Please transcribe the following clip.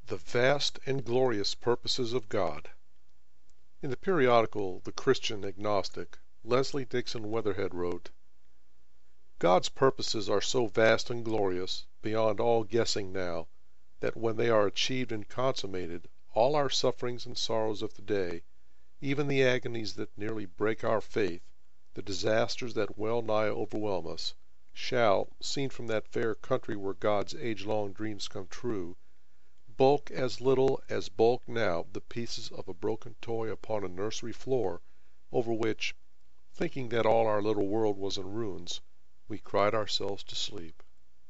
The Vast and Glorious Purposes of God. In the periodical The Christian Agnostic, Leslie Dixon Weatherhead wrote: God's purposes are so vast and glorious, beyond all guessing now, that when they are achieved and consummated, all our sufferings and sorrows of today, even the agonies that nearly break our faith, the disasters that well nigh overwhelm us, shall, seen from that fair country where God's age-long dreams come true, bulk as little as bulk now the pieces of a broken toy upon a nursery floor, over which, thinking that all our little world was in ruins, we cried ourselves to sleep.